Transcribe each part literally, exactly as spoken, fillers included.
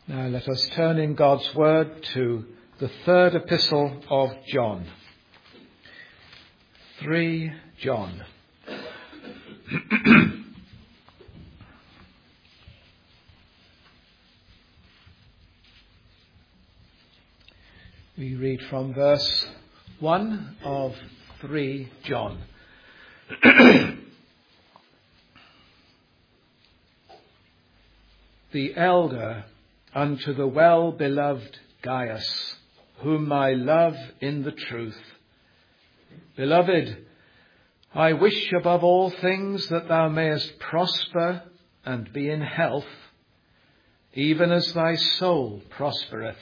Now let us turn in God's word to the third epistle of John. three John. We read from verse one of three John. The elder unto the well-beloved Gaius, whom I love in the truth. Beloved, I wish above all things that thou mayest prosper and be in health, even as thy soul prospereth.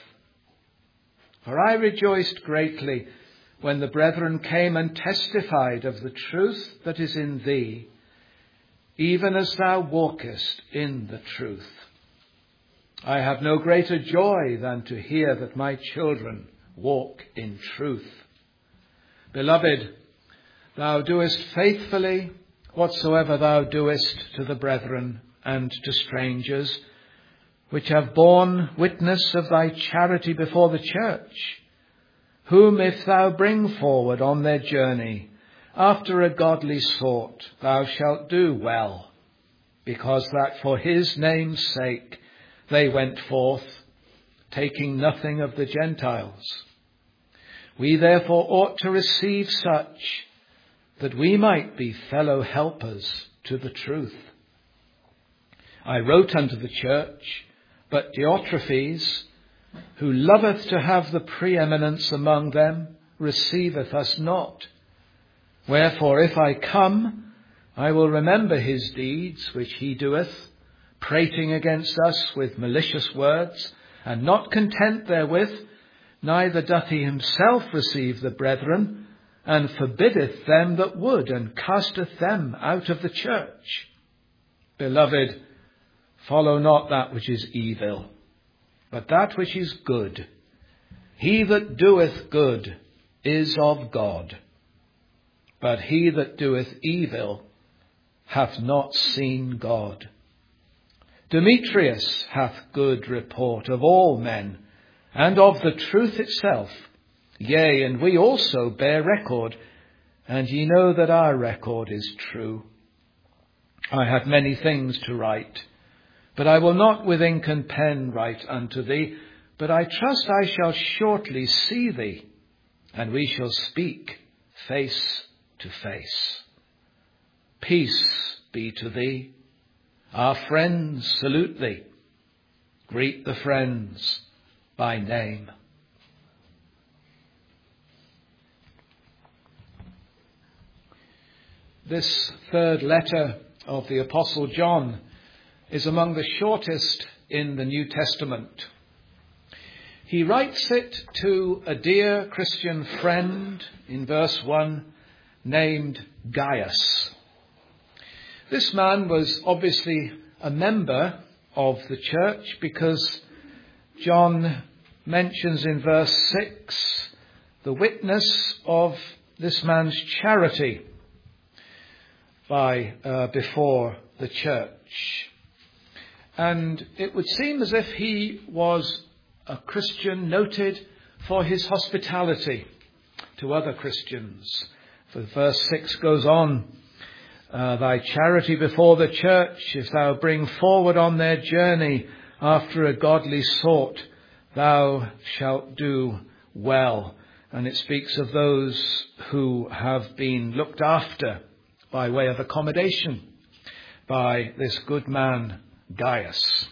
For I rejoiced greatly when the brethren came and testified of the truth that is in thee, even as thou walkest in the truth. I have no greater joy than to hear that my children walk in truth. Beloved, thou doest faithfully whatsoever thou doest to the brethren and to strangers, which have borne witness of thy charity before the church, whom if thou bring forward on their journey after a godly sort, thou shalt do well, because that for his name's sake they went forth, taking nothing of the Gentiles. We therefore ought to receive such, that we might be fellow helpers to the truth. I wrote unto the church, but Diotrephes, who loveth to have the preeminence among them, receiveth us not. Wherefore, if I come, I will remember his deeds which he doeth, prating against us with malicious words, and not content therewith, neither doth he himself receive the brethren, and forbiddeth them that would, and casteth them out of the church. Beloved, follow not that which is evil, but that which is good. He that doeth good is of God, but he that doeth evil hath not seen God. Demetrius hath good report of all men, and of the truth itself. Yea, and we also bear record, and ye know that our record is true. I have many things to write, but I will not with ink and pen write unto thee, but I trust I shall shortly see thee, and we shall speak face to face. Peace be to thee. Our friends salute thee. Greet the friends by name. This third letter of the Apostle John is among the shortest in the New Testament. He writes it to a dear Christian friend in verse one named Gaius. This man was obviously a member of the church, because John mentions in verse six the witness of this man's charity by uh, before the church. And it would seem as if he was a Christian noted for his hospitality to other Christians. For verse six goes on, Uh, thy charity before the church, if thou bring forward on their journey after a godly sort, thou shalt do well. And it speaks of those who have been looked after by way of accommodation by this good man, Gaius.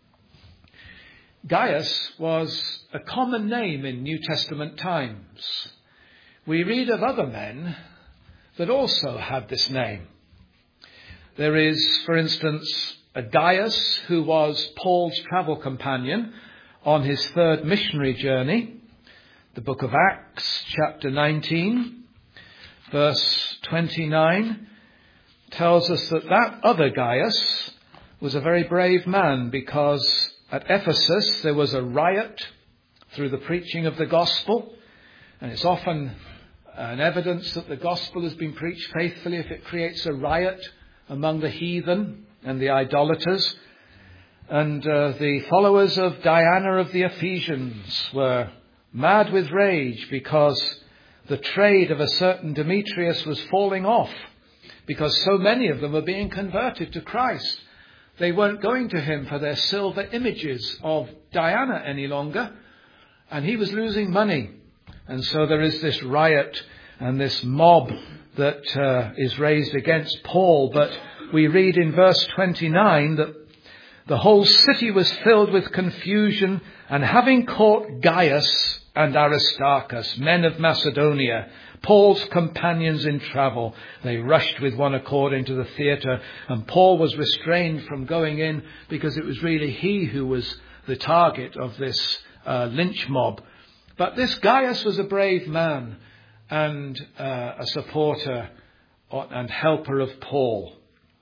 Gaius was a common name in New Testament times. We read of other men that also had this name. There is, for instance, a Gaius who was Paul's travel companion on his third missionary journey. The book of Acts, chapter nineteen, verse twenty-nine, tells us that that other Gaius was a very brave man, because at Ephesus there was a riot through the preaching of the gospel. And it's often an evidence that the gospel has been preached faithfully if it creates a riot among the heathen and the idolaters. And uh, the followers of Diana of the Ephesians were mad with rage because the trade of a certain Demetrius was falling off, because so many of them were being converted to Christ. They weren't going to him for their silver images of Diana any longer, and he was losing money. And so there is this riot and this mob that uh, is raised against Paul. But we read in verse twenty-nine that the whole city was filled with confusion, and having caught Gaius and Aristarchus, men of Macedonia, Paul's companions in travel, they rushed with one accord into the theatre, and Paul was restrained from going in because it was really he who was the target of this uh, lynch mob. But this Gaius was a brave man and uh, a supporter and helper of Paul.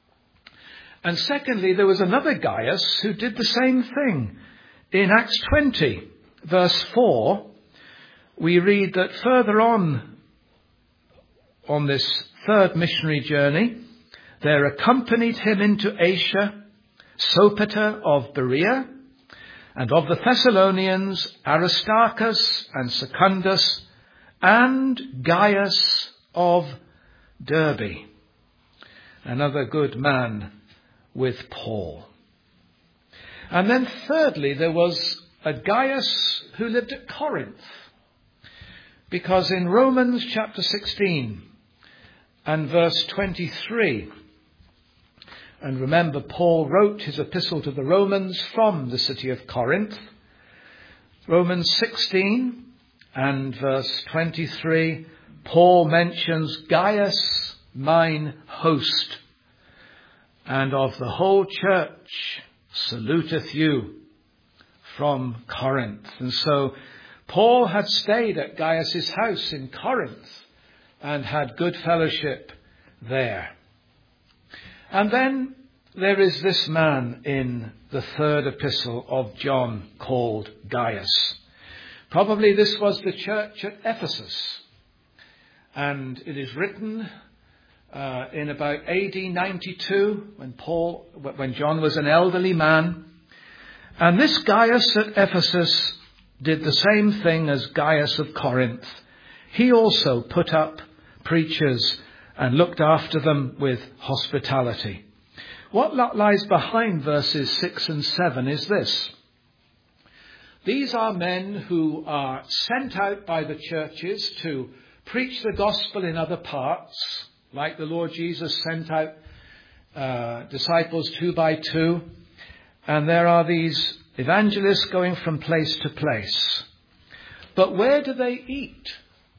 And secondly, there was another Gaius who did the same thing. In Acts twenty, verse four, we read that further on, on this third missionary journey, there accompanied him into Asia Sopater of Berea, and of the Thessalonians Aristarchus and Secundus, and Gaius of Derbe, another good man with Paul. And then thirdly, there was a Gaius who lived at Corinth, because in Romans chapter sixteen and verse twenty-three, and remember, Paul wrote his epistle to the Romans from the city of Corinth. Romans sixteen and verse twenty-three, Paul mentions Gaius, mine host, and of the whole church saluteth you from Corinth. And so Paul had stayed at Gaius's house in Corinth and had good fellowship there. And then there is this man in the third epistle of John called Gaius. Probably this was the church at Ephesus. And it is written uh, in about A D ninety-two, when Paul, when John was an elderly man. And this Gaius at Ephesus did the same thing as Gaius of Corinth. He also put up preachers and looked after them with hospitality. What lies behind verses six and seven is this. These are men who are sent out by the churches to preach the gospel in other parts, like the Lord Jesus sent out uh, disciples two by two. And there are these evangelists going from place to place. But where do they eat?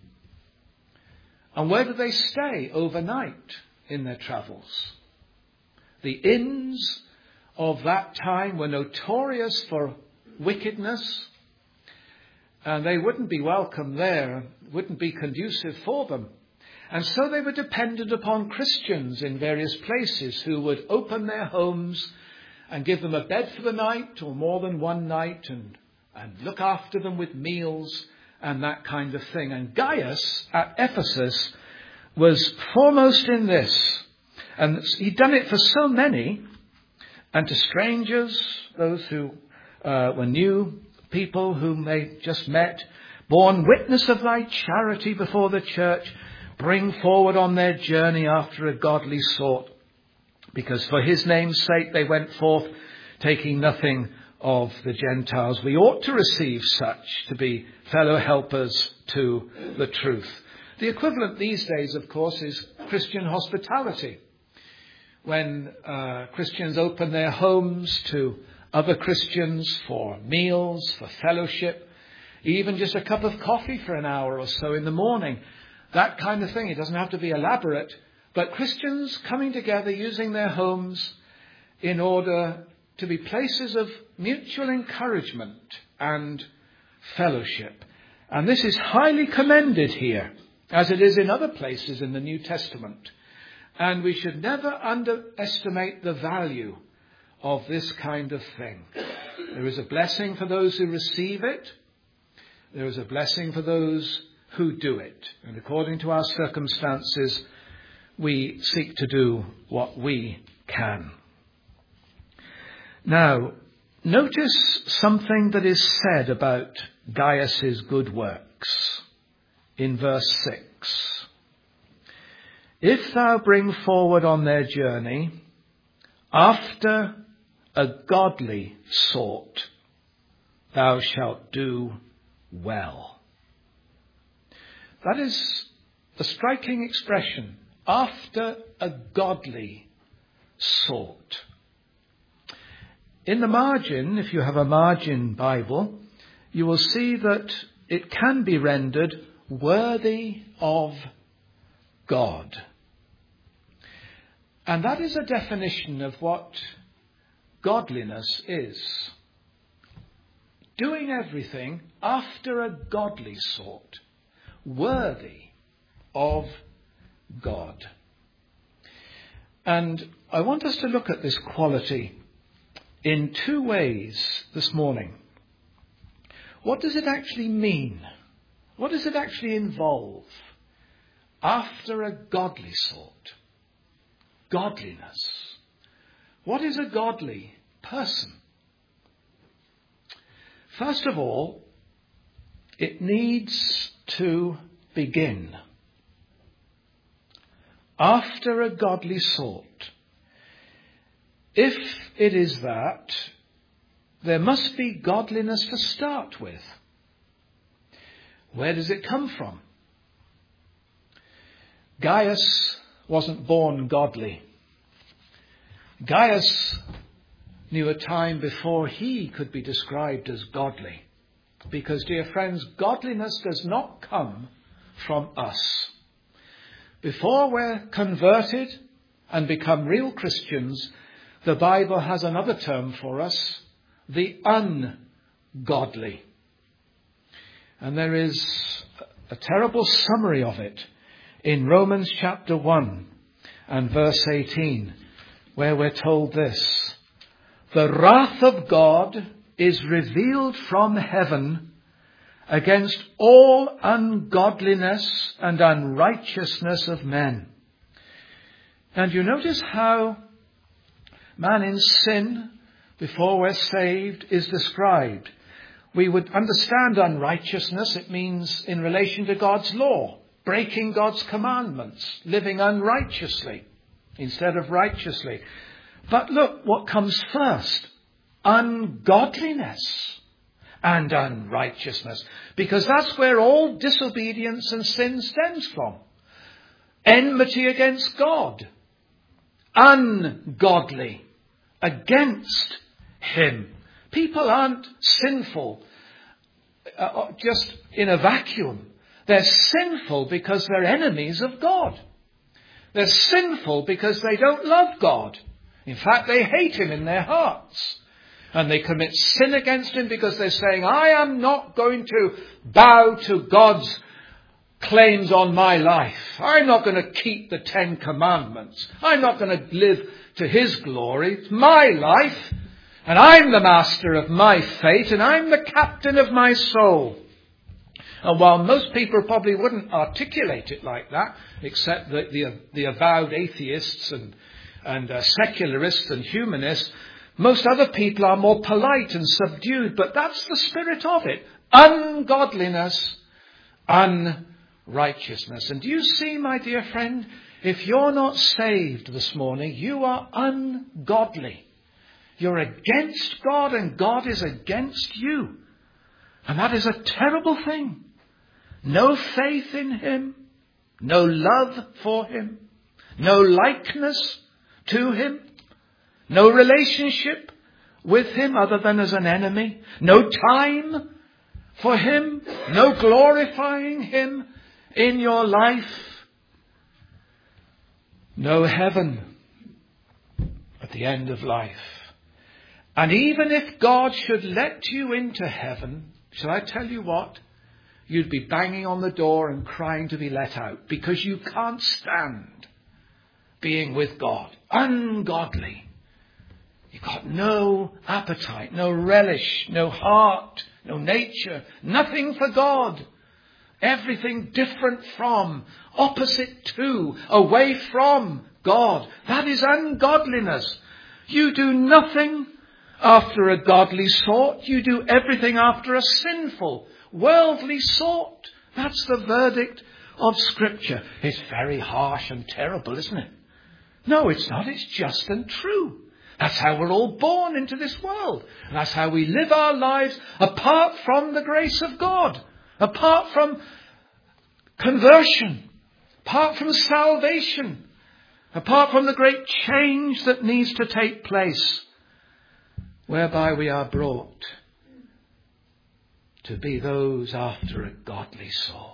And where do they stay overnight in their travels? The inns of that time were notorious for wickedness, and they wouldn't be welcome there, wouldn't be conducive for them. And so they were dependent upon Christians in various places who would open their homes and give them a bed for the night or more than one night, and, and look after them with meals and that kind of thing. And Gaius at Ephesus was foremost in this. And he'd done it for so many, and to strangers, those who uh, were new people whom they just met, borne witness of thy charity before the church, bring forward on their journey after a godly sort. Because for his name's sake they went forth, taking nothing of the Gentiles. We ought to receive such to be fellow helpers to the truth. The equivalent these days, of course, is Christian hospitality. When uh, Christians open their homes to other Christians for meals, for fellowship, even just a cup of coffee for an hour or so in the morning, that kind of thing. It doesn't have to be elaborate, but Christians coming together using their homes in order to be places of mutual encouragement and fellowship. And this is highly commended here, as it is in other places in the New Testament. And we should never underestimate the value of this kind of thing. There is a blessing for those who receive it. There is a blessing for those who do it. And according to our circumstances, we seek to do what we can. Now, notice something that is said about Gaius's good works in verse six. If thou bring forward on their journey after a godly sort, thou shalt do well. That is a striking expression. After a godly sort. In the margin, if you have a margin Bible, you will see that it can be rendered worthy of God. And that is a definition of what godliness is. Doing everything after a godly sort, worthy of God. And I want us to look at this quality in two ways this morning. What does it actually mean? What does it actually involve? After a godly sort. Godliness. What is a godly person? First of all, it needs to begin. After a godly sort. If it is that, there must be godliness to start with. Where does it come from? Gaius wasn't born godly. Gaius knew a time before he could be described as godly. Because, dear friends, godliness does not come from us. Before we're converted and become real Christians, the Bible has another term for us, the ungodly. And there is a terrible summary of it in Romans chapter one and verse eighteen, where we're told this: the wrath of God is revealed from heaven against all ungodliness and unrighteousness of men. And you notice how man in sin, before we're saved, is described. We would understand unrighteousness. It means in relation to God's law, breaking God's commandments, living unrighteously instead of righteously. But look what comes first: ungodliness and unrighteousness. Because that's where all disobedience and sin stems from. Enmity against God. Ungodly. Against Him. People aren't sinful uh, just in a vacuum. They're sinful because they're enemies of God. They're sinful because they don't love God. In fact, they hate Him in their hearts. And they commit sin against Him because they're saying, I am not going to bow to God's claims on my life. I'm not going to keep the Ten Commandments. I'm not going to live to His glory. It's my life. And I'm the master of my fate. And I'm the captain of my soul. And while most people probably wouldn't articulate it like that, except the, the, the avowed atheists and, and uh, secularists and humanists, most other people are more polite and subdued, but that's the spirit of it. Ungodliness, unrighteousness. And do you see, my dear friend, if you're not saved this morning, you are ungodly. You're against God and God is against you. And that is a terrible thing. No faith in Him, no love for Him, no likeness to Him. No relationship with Him other than as an enemy. No time for Him. No glorifying Him in your life. No heaven at the end of life. And even if God should let you into heaven, shall I tell you what? You'd be banging on the door and crying to be let out because you can't stand being with God. Ungodly. You've got no appetite, no relish, no heart, no nature, nothing for God. Everything different from, opposite to, away from God. That is ungodliness. You do nothing after a godly sort. You do everything after a sinful, worldly sort. That's the verdict of Scripture. It's very harsh and terrible, isn't it? No, it's not. It's just and true. That's how we're all born into this world. And that's how we live our lives apart from the grace of God, apart from conversion, apart from salvation, apart from the great change that needs to take place, whereby we are brought to be those after a godly sort.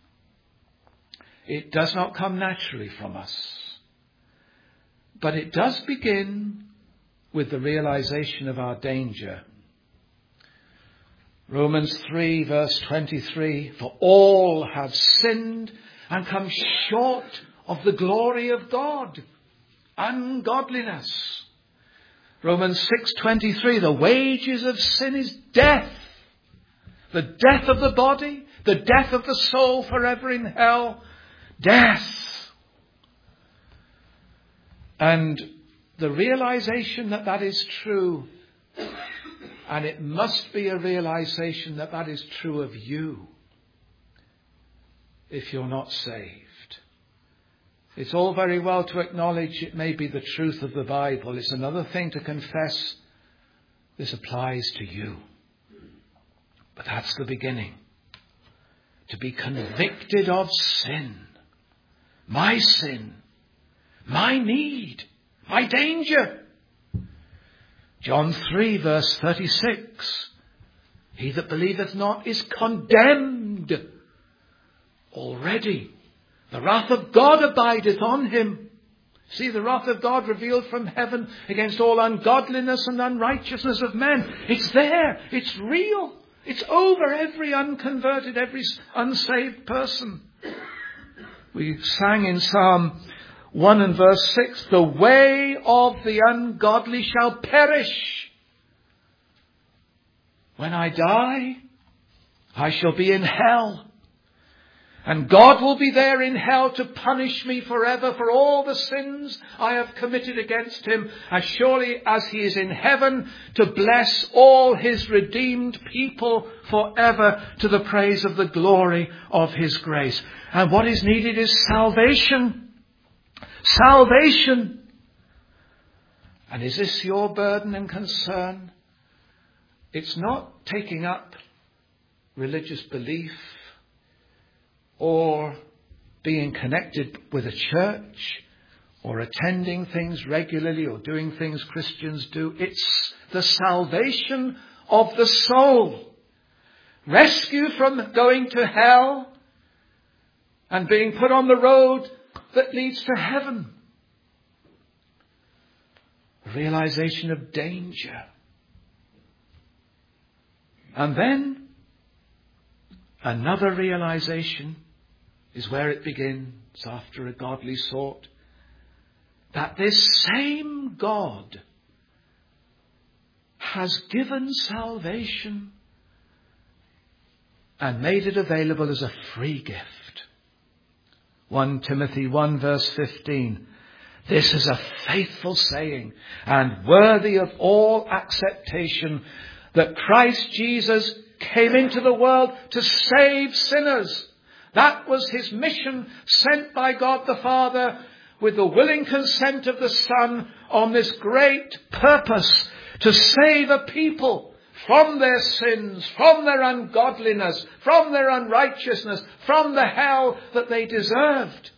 It does not come naturally from us, but it does begin with the realization of our danger. Romans three verse twenty-three, for all have sinned and come short of the glory of God. Ungodliness. Romans six twenty-three, the wages of sin is death. The death of the body, the death of the soul forever in hell. Death. And the realization that that is true, and it must be a realization that that is true of you if you're not saved. It's all very well to acknowledge it may be the truth of the Bible. It's another thing to confess this applies to you. But that's the beginning. To be convicted of sin. My sin. My need. My danger. John three verse thirty-six. He that believeth not is condemned already. The wrath of God abideth on him. See, the wrath of God revealed from heaven against all ungodliness and unrighteousness of men. It's there. It's real. It's over every unconverted, every unsaved person. We sang in Psalm one and verse six, the way of the ungodly shall perish. When I die, I shall be in hell. And God will be there in hell to punish me forever for all the sins I have committed against him, as surely as he is in heaven to bless all his redeemed people forever to the praise of the glory of his grace. And what is needed is salvation. Salvation. And is this your burden and concern? It's not taking up religious belief or being connected with a church or attending things regularly or doing things Christians do. It's the salvation of the soul. Rescue from going to hell and being put on the road that leads to heaven. A realization of danger. And then another realization is where it begins after a godly sort. That this same God has given salvation and made it available as a free gift. First Timothy one verse fifteen. This is a faithful saying and worthy of all acceptation, that Christ Jesus came into the world to save sinners. That was his mission, sent by God the Father with the willing consent of the Son on this great purpose, to save a people from their sins, from their ungodliness, from their unrighteousness, from the hell that they deserved.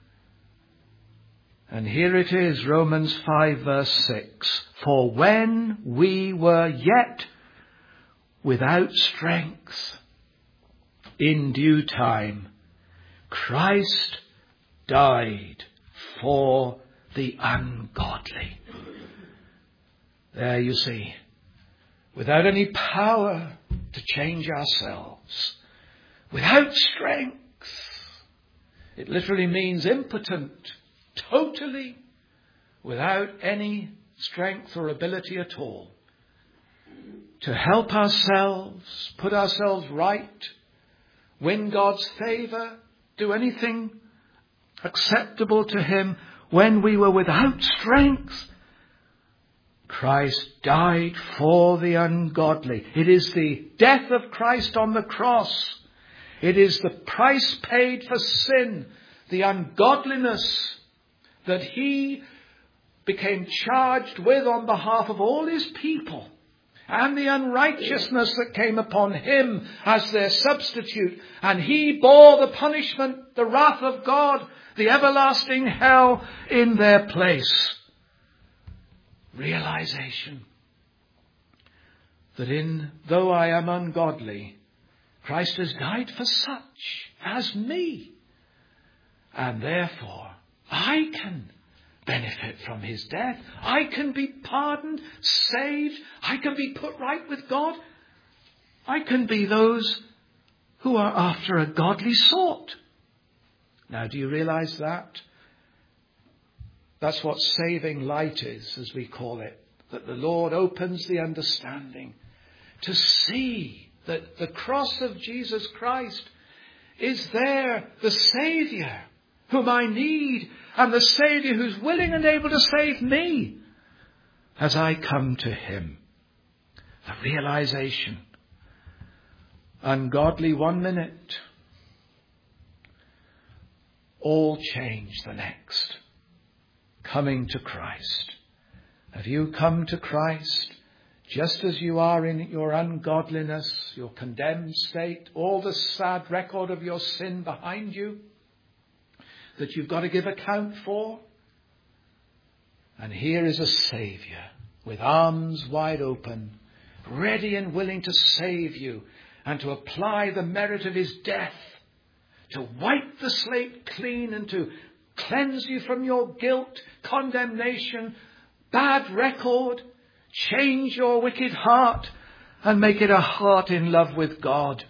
And here it is, Romans five verse six. For when we were yet without strength, in due time, Christ died for the ungodly. There you see, without any power to change ourselves, without strength. It literally means impotent, totally without any strength or ability at all to help ourselves, put ourselves right, win God's favour, do anything acceptable to him. When we were without strength, Christ died for the ungodly. It is the death of Christ on the cross. It is the price paid for sin, the ungodliness that he became charged with on behalf of all his people, and the unrighteousness that came upon him as their substitute. And he bore the punishment, the wrath of God, the everlasting hell in their place. Realization that in, though I am ungodly, Christ has died for such as me. And therefore, I can benefit from his death. I can be pardoned, saved. I can be put right with God. I can be those who are after a godly sort. Now, do you realize that? That's what saving light is, as we call it. That the Lord opens the understanding to see that the cross of Jesus Christ is there, the Saviour whom I need, and the Saviour who's willing and able to save me as I come to him. The realization. Ungodly one minute, all change the next. Coming to Christ. Have you come to Christ just as you are in your ungodliness, your condemned state, all the sad record of your sin behind you that you've got to give account for? And here is a Saviour with arms wide open, ready and willing to save you and to apply the merit of his death, to wipe the slate clean and to cleanse you from your guilt, condemnation, bad record, change your wicked heart and make it a heart in love with God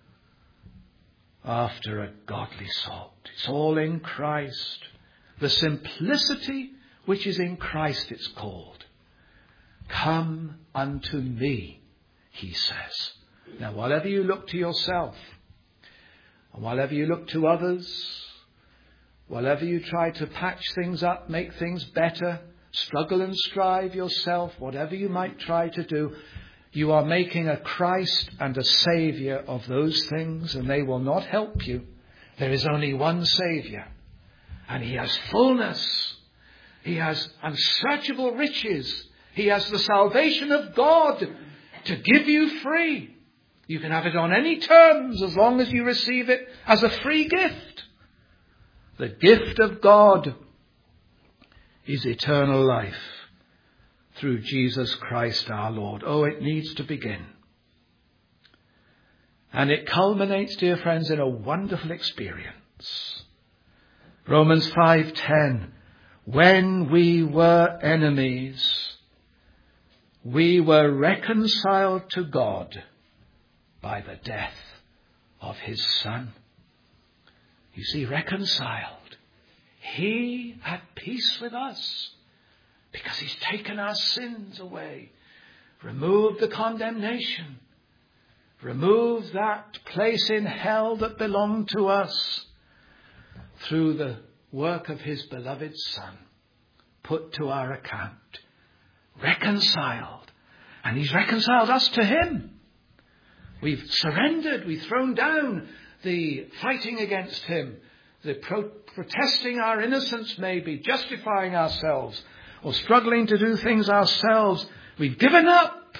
after a godly sort. It's all in Christ. The simplicity which is in Christ, it's called. Come unto me, he says. Now, whatever you look to yourself, and whatever you look to others, whatever you try to patch things up, make things better, struggle and strive yourself, whatever you might try to do, you are making a Christ and a Saviour of those things, and they will not help you. There is only one Saviour, and he has fullness. He has unsearchable riches. He has the salvation of God to give you free. You can have it on any terms as long as you receive it as a free gift. The gift of God is eternal life through Jesus Christ our Lord. Oh, it needs to begin. And it culminates, dear friends, in a wonderful experience. Romans five ten. When we were enemies, we were reconciled to God by the death of his Son. You see, reconciled. He had peace with us because he's taken our sins away, removed the condemnation, removed that place in hell that belonged to us through the work of his beloved Son, put to our account, reconciled. And he's reconciled us to him. We've surrendered, we've thrown down the fighting against him, the pro- protesting our innocence maybe, justifying ourselves, or struggling to do things ourselves. We've given up.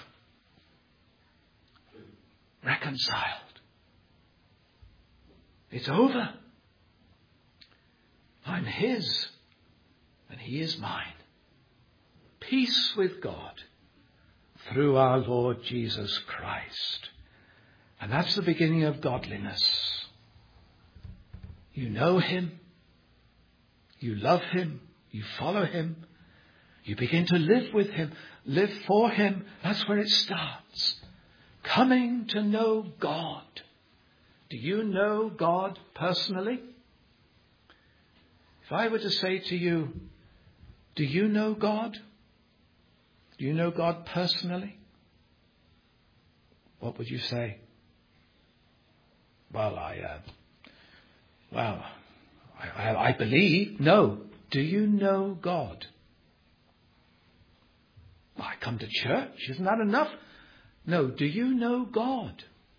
Reconciled. It's over. I'm his, and he is mine. Peace with God through our Lord Jesus Christ. And that's the beginning of godliness. You know him. You love him. You follow him. You begin to live with him. Live for him. That's where it starts. Coming to know God. Do you know God personally? If I were to say to you, do you know God? Do you know God personally? What would you say? Well, I, uh, well, I, I, I believe. No. Do you know God? Well, I come to church. Isn't that enough? No. Do you know God?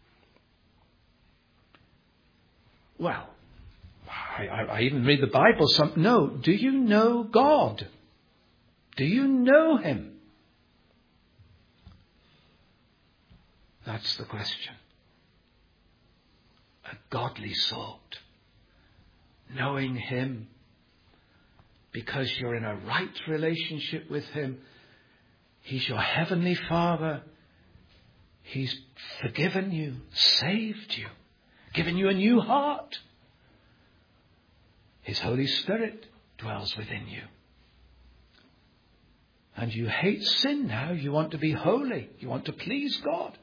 Well, I, I, I even read the Bible. Some, no. Do you know God? Do you know him? That's the question. A godly sort. Knowing him because you're in a right relationship with him. He's your heavenly Father. He's forgiven you, saved you, given you a new heart. His Holy Spirit dwells within you. And you hate sin now. You want to be holy. You want to please God.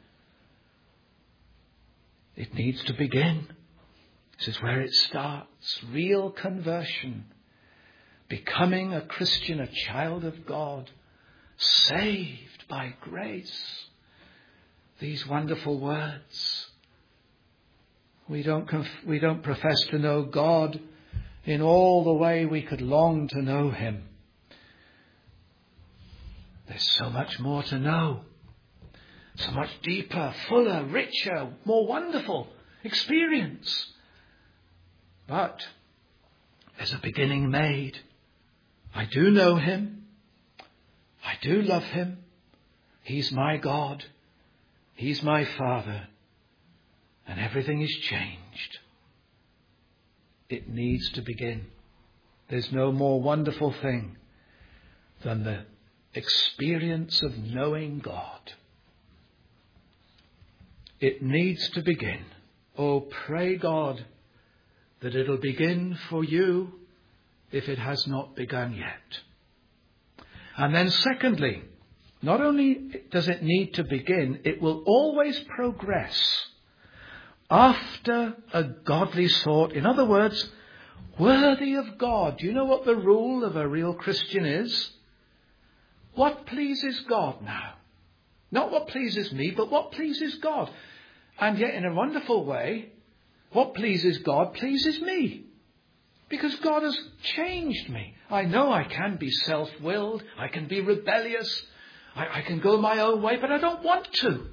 It needs to begin. This is where it starts. Real conversion. Becoming a Christian, a child of God. Saved by grace. These wonderful words. We don't, conf- we don't profess to know God in all the way we could long to know him. There's so much more to know. So much deeper, fuller, richer, more wonderful experience. But there's a beginning made. I do know him. I do love him. He's my God. He's my Father. And everything is changed. It needs to begin. There's no more wonderful thing than the experience of knowing God. It needs to begin. Oh, pray God that it'll begin for you if it has not begun yet. And then secondly, not only does it need to begin, it will always progress after a godly sort. In other words, worthy of God. Do you know what the rule of a real Christian is? What pleases God now? Not what pleases me, but what pleases God. And yet in a wonderful way, what pleases God pleases me. Because God has changed me. I know I can be self-willed. I can be rebellious. I, I can go my own way, but I don't want to.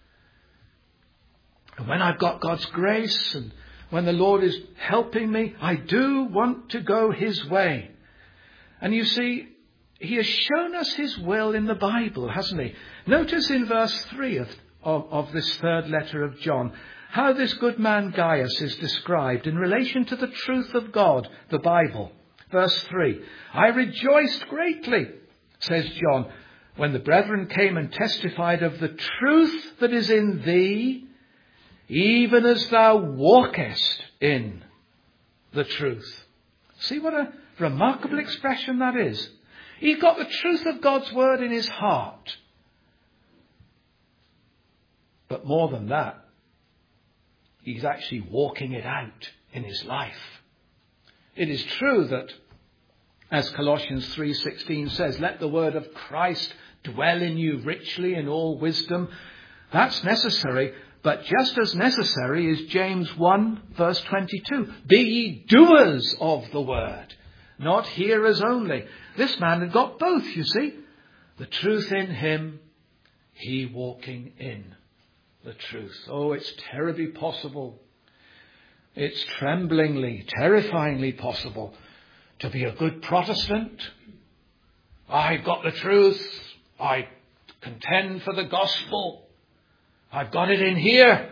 And when I've got God's grace and when the Lord is helping me, I do want to go his way. And you see, he has shown us his will in the Bible, hasn't he? Notice in verse three of, of, of this third letter of John, how this good man Gaius is described in relation to the truth of God, the Bible. Verse three, I rejoiced greatly, says John, when the brethren came and testified of the truth that is in thee, even as thou walkest in the truth. See what a remarkable expression that is. He got the truth of God's word in his heart. But more than that, he's actually walking it out in his life. It is true that, as Colossians three sixteen says, let the word of Christ dwell in you richly in all wisdom. That's necessary, but just as necessary is James one verse twenty-two. Be ye doers of the word, not hearers only. This man had got both, you see. The truth in him, he walking in the truth. Oh, it's terribly possible. It's tremblingly, terrifyingly possible to be a good Protestant. I've got the truth. I contend for the gospel. I've got it in here.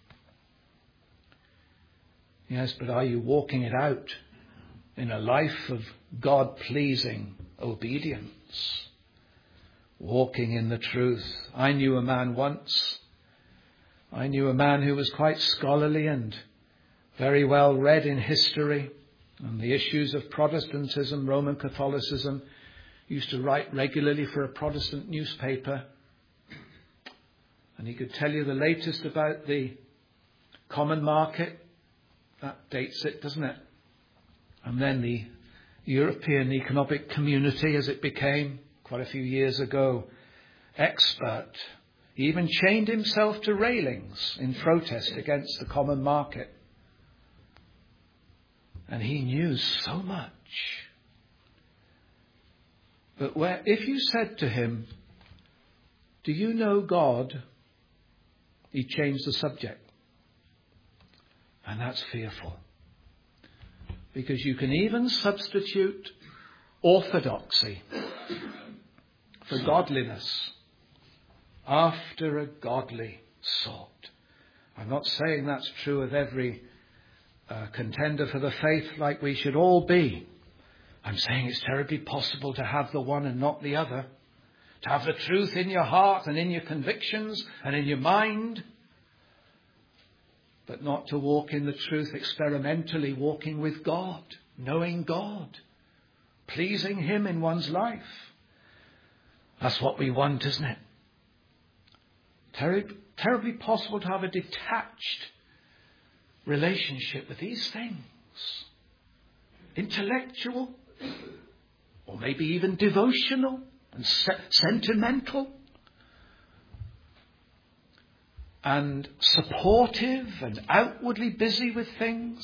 Yes, but are you walking it out in a life of God-pleasing obedience? Walking in the truth. I knew a man once. I knew a man who was quite scholarly and very well read in history and the issues of Protestantism, Roman Catholicism. He used to write regularly for a Protestant newspaper. And he could tell you the latest about the common market. That dates it, doesn't it? And then the European Economic Community, as it became quite a few years ago. Expert. He even chained himself to railings in protest against the common market. And he knew so much. But where, if you said to him, Do you know God? He changed the subject. And that's fearful. Because you can even substitute orthodoxy for godliness after a godly sort. I'm not saying that's true of every uh, contender for the faith like we should all be. I'm saying it's terribly possible to have the one and not the other. To have the truth in your heart and in your convictions and in your mind, but not to walk in the truth experimentally, walking with God, knowing God, pleasing him in one's life. That's what we want, isn't it? Terrib- terribly possible to have a detached relationship with these things. Intellectual, or maybe even devotional and se- sentimental. And supportive and outwardly busy with things,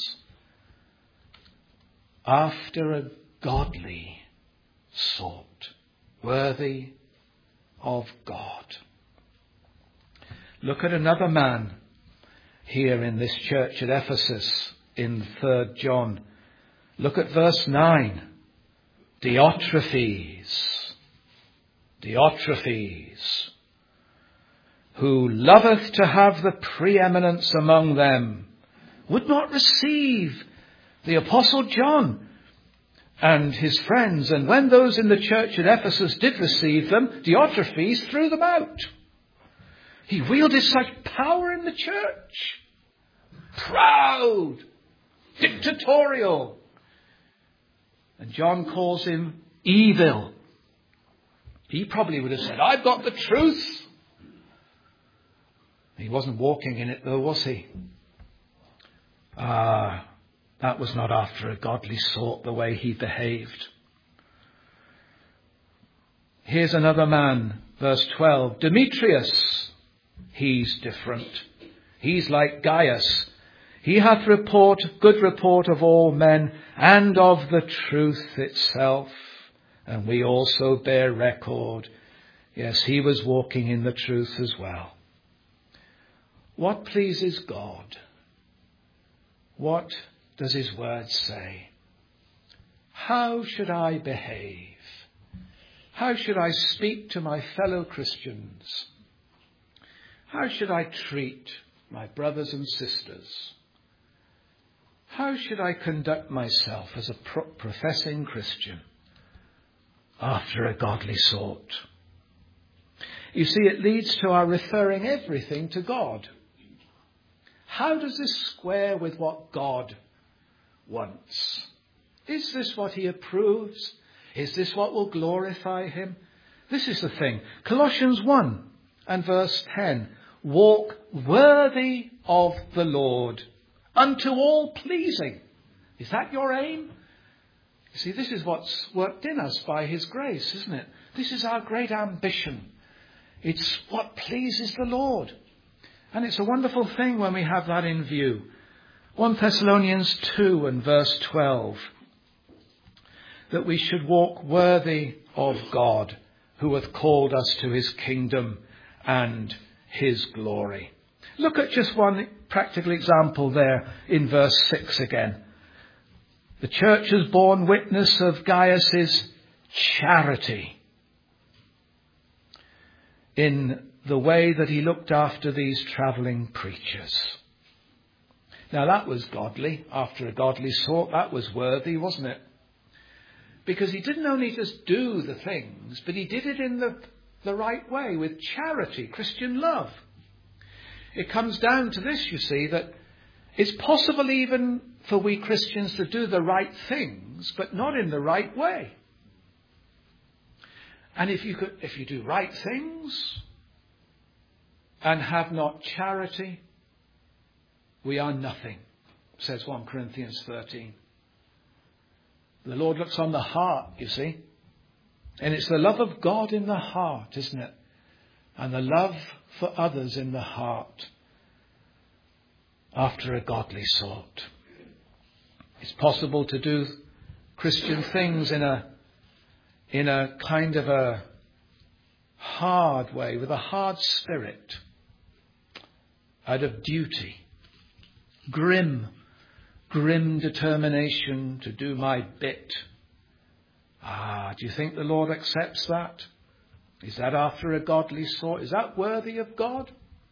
after a godly sort, worthy of God. Look at another man here in this church at Ephesus in Third John. Look at verse nine. Diotrephes. Diotrephes. Who loveth to have the preeminence among them, would not receive the Apostle John and his friends. And when those in the church at Ephesus did receive them, Diotrephes threw them out. He wielded such power in the church. Proud, dictatorial. And John calls him evil. He probably would have said, I've got the truth. He wasn't walking in it though, was he? Ah, that was not after a godly sort, the way he behaved. Here's another man, verse twelve. Demetrius, he's different. He's like Gaius. He hath report, good report of all men, and of the truth itself. And we also bear record. Yes, he was walking in the truth as well. What pleases God? What does his word say? How should I behave? How should I speak to my fellow Christians? How should I treat my brothers and sisters? How should I conduct myself as a pro- professing Christian after a godly sort? You see, it leads to our referring everything to God. How does this square with what God wants? Is this what he approves? Is this what will glorify him? This is the thing. Colossians one and verse ten. Walk worthy of the Lord, unto all pleasing. Is that your aim? You see, this is what's worked in us by his grace, isn't it? This is our great ambition. It's what pleases the Lord. And it's a wonderful thing when we have that in view. First Thessalonians two and verse twelve. That we should walk worthy of God, who hath called us to his kingdom and his glory. Look at just one practical example there in verse six again. The church has borne witness of Gaius's charity in the way that he looked after these travelling preachers. Now that was godly, after a godly sort. That was worthy, wasn't it? Because he didn't only just do the things, but he did it in the, the right way, with charity, Christian love. It comes down to this, you see, that it's possible even for we Christians to do the right things, but not in the right way. And if you could, if you do right things and have not charity, we are nothing, says First Corinthians thirteen. The Lord looks on the heart, you see. And it's the love of God in the heart, isn't it? And the love for others in the heart after a godly sort. It's possible to do Christian things in a in a kind of a hard way, with a hard spirit, out of duty, grim, grim determination to do my bit. Ah, do you think the Lord accepts that? Is that after a godly sort? Is that worthy of God?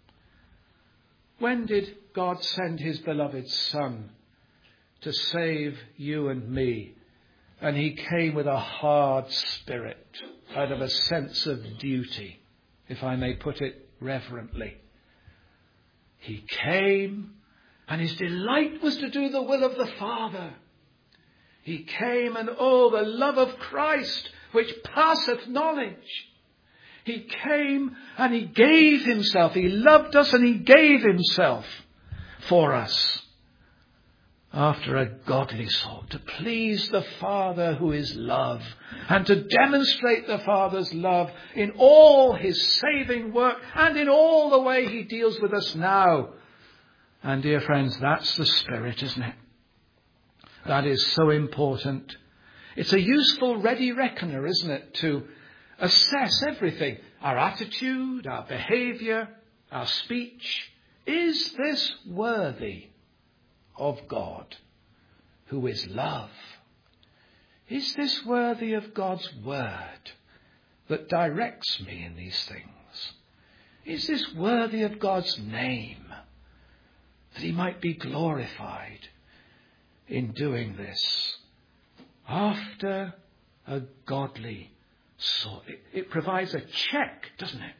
When did God send his beloved Son to save you and me? And he came with a hard spirit, out of a sense of duty, if I may put it reverently. He came, and his delight was to do the will of the Father. He came, and oh, the love of Christ, which passeth knowledge. He came and he gave himself. He loved us and he gave himself for us after a godly sort, to please the Father who is love, and to demonstrate the Father's love in all his saving work and in all the way he deals with us now. And dear friends, that's the Spirit, isn't it? That is so important. It's a useful ready reckoner, isn't it, to assess everything. Our attitude, our behaviour, our speech. Is this worthy of God, who is love? Is this worthy of God's word that directs me in these things? Is this worthy of God's name, that he might be glorified in doing this? After a godly sort. It, it provides a check, doesn't it?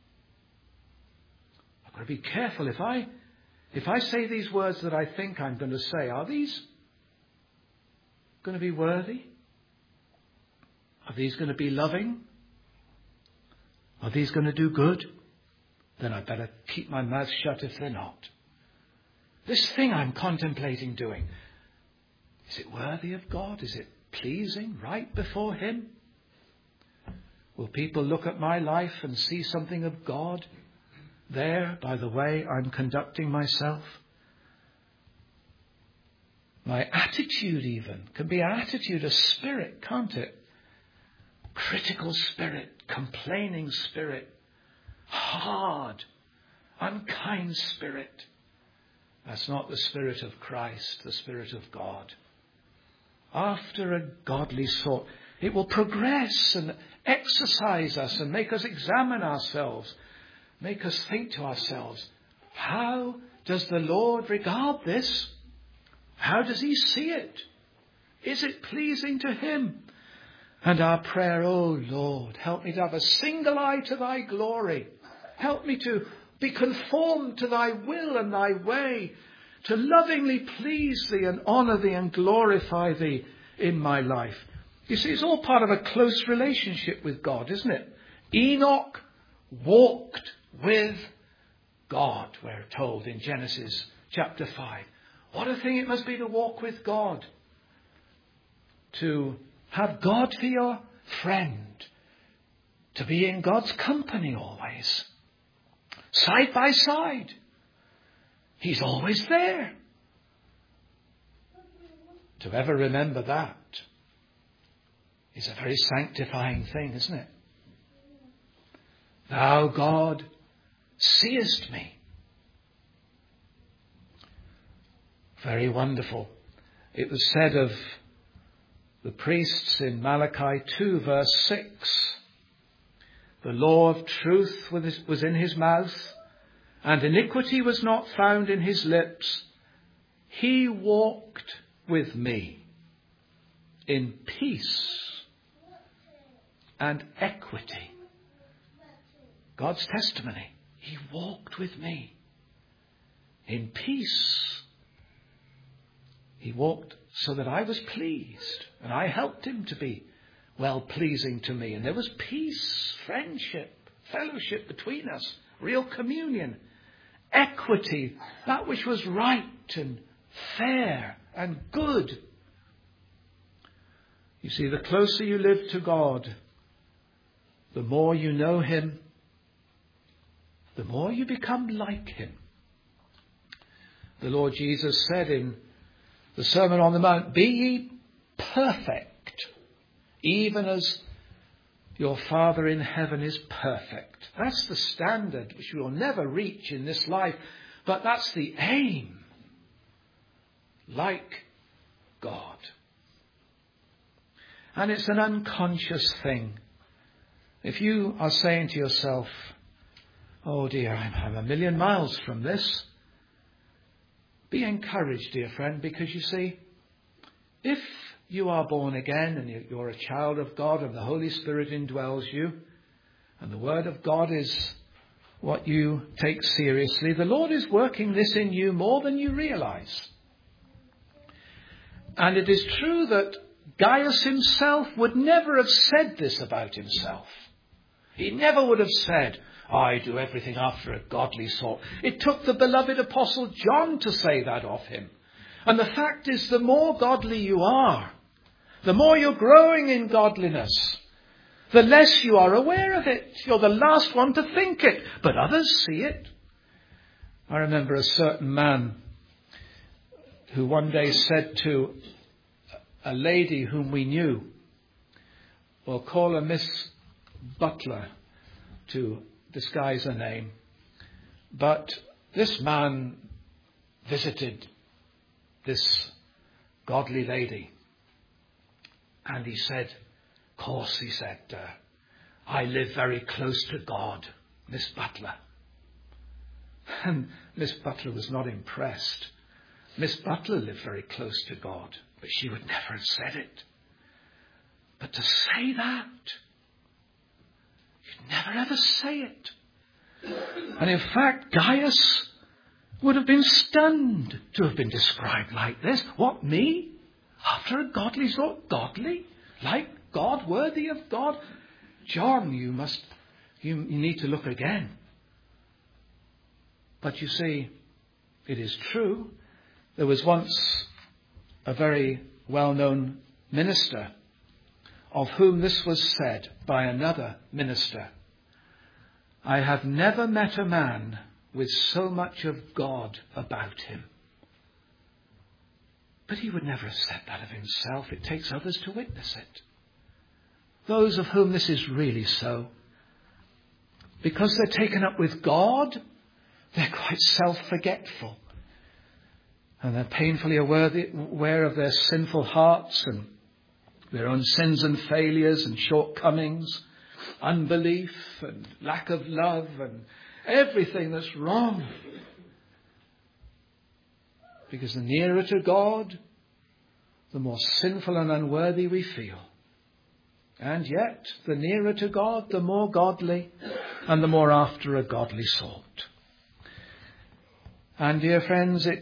I've got to be careful. If I, if I say these words that I think I'm going to say, are these going to be worthy? Are these going to be loving? Are these going to do good? Then I better keep my mouth shut if they're not. This thing I'm contemplating doing, is it worthy of God? Is it pleasing, right before him? Will people look at my life and see something of God there by the way I'm conducting myself? My attitude even can be an attitude, a spirit, can't it? Critical spirit, complaining spirit, hard, unkind spirit. That's not the Spirit of Christ, the Spirit of God. After a godly sort, it will progress and exercise us and make us examine ourselves, make us think to ourselves, how does the Lord regard this? How does he see it? Is it pleasing to him? And our prayer, oh Lord, help me to have a single eye to thy glory. Help me to be conformed to thy will and thy way, to lovingly please thee and honour thee and glorify thee in my life. You see, it's all part of a close relationship with God, isn't it? Enoch walked with God, we're told in Genesis chapter five. What a thing it must be to walk with God. To have God for your friend. To be in God's company always. Side by side. He's always there. To ever remember that is a very sanctifying thing, isn't it? Thou, God, seest me. Very wonderful. It was said of the priests in Malachi two, verse six, the law of truth was in his mouth, and iniquity was not found in his lips. He walked with me in peace and equity. God's testimony. He walked with me in peace. He walked so that I was pleased, and I helped him to be well pleasing to me. And there was peace, friendship, fellowship between us, real communion, equity, that which was right and fair and good. You see, the closer you live to God, the more you know him, the more you become like him. The Lord Jesus said in the Sermon on the Mount, be ye perfect, even as your Father in heaven is perfect. That's the standard which we will never reach in this life, but that's the aim. Like God. And it's an unconscious thing. If you are saying to yourself, oh dear, I'm, I'm a million miles from this, be encouraged, dear friend, because you see, if you are born again and you're a child of God and the Holy Spirit indwells you and the Word of God is what you take seriously, the Lord is working this in you more than you realize. And it is true that Gaius himself would never have said this about himself. He never would have said, I do everything after a godly sort. It took the beloved Apostle John to say that of him. And the fact is, the more godly you are, the more you're growing in godliness, the less you are aware of it. You're the last one to think it, but others see it. I remember a certain man who one day said to a lady whom we knew, we'll call her Miss Butler to disguise her name, but this man visited this godly lady. And he said, of course, he said, uh, I live very close to God, Miss Butler. And Miss Butler was not impressed. Miss Butler lived very close to God, but she would never have said it. But to say that, you'd never ever say it. And in fact, Gaius would have been stunned to have been described like this. What, me? After a godly sort, godly? Like God, worthy of God? John, you must, you, you need to look again. But you see, it is true. There was once a very well-known minister of whom this was said by another minister. I have never met a man with so much of God about him. But he would never have said that of himself. It takes others to witness it. Those of whom this is really so, because they're taken up with God, they're quite self-forgetful. And they're painfully aware of their sinful hearts and their own sins and failures and shortcomings, unbelief and lack of love and everything that's wrong. Because the nearer to God, the more sinful and unworthy we feel. And yet, the nearer to God, the more godly and the more after a godly sort. And dear friends, it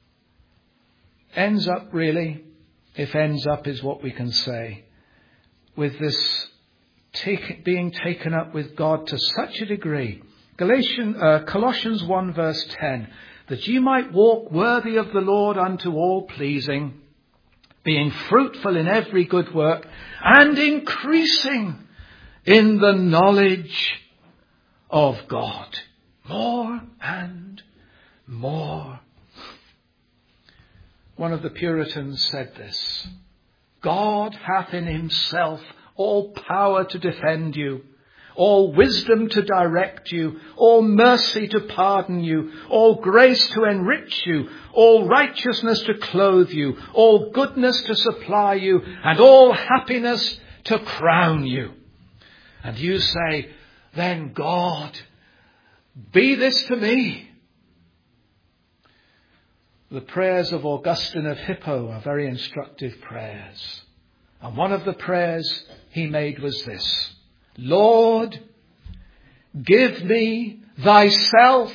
ends up really, if ends up is what we can say, with this take, being taken up with God to such a degree. Galatians, uh, Colossians one verse ten, that ye might walk worthy of the Lord unto all pleasing, being fruitful in every good work, and increasing in the knowledge of God. More and more. One of the Puritans said this: God hath in himself all power to defend you, all wisdom to direct you, all mercy to pardon you, all grace to enrich you, all righteousness to clothe you, all goodness to supply you, and all happiness to crown you. And you say, then God, be this to me. The prayers of Augustine of Hippo are very instructive prayers. And one of the prayers he made was this: Lord, give me thyself.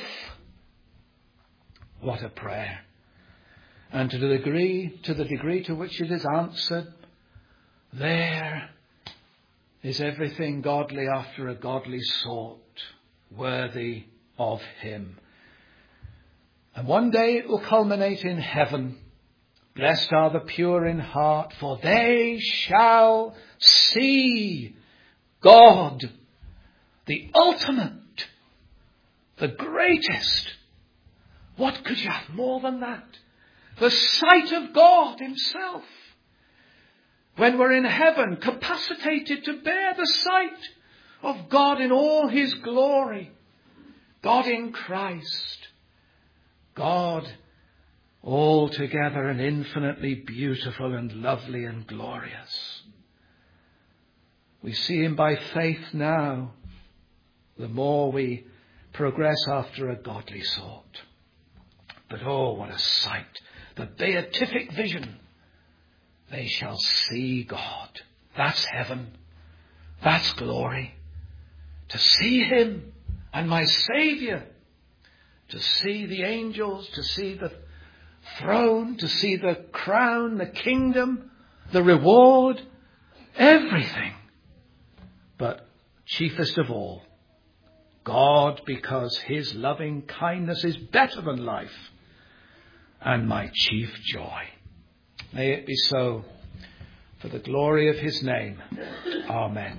What a prayer. And to the degree, to the degree to which it is answered, there is everything godly after a godly sort, worthy of him. And one day it will culminate in heaven. Blessed are the pure in heart, for they shall see God, the ultimate, the greatest. What could you have more than that? The sight of God himself. when we're in heaven, capacitated to bear the sight of God in all his glory. God in Christ. God altogether and infinitely beautiful and lovely and glorious. We see him by faith now, the more we progress after a godly sort. But oh, what a sight, the beatific vision. They shall see God. That's heaven. That's glory. To see him and my Saviour. To see the angels, to see the throne, to see the crown, the kingdom, the reward, everything. But chiefest of all, God, because his loving kindness is better than life, and my chief joy. May it be so, for the glory of his name. Amen.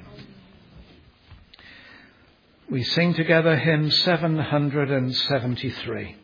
We sing together hymn seven hundred seventy-three.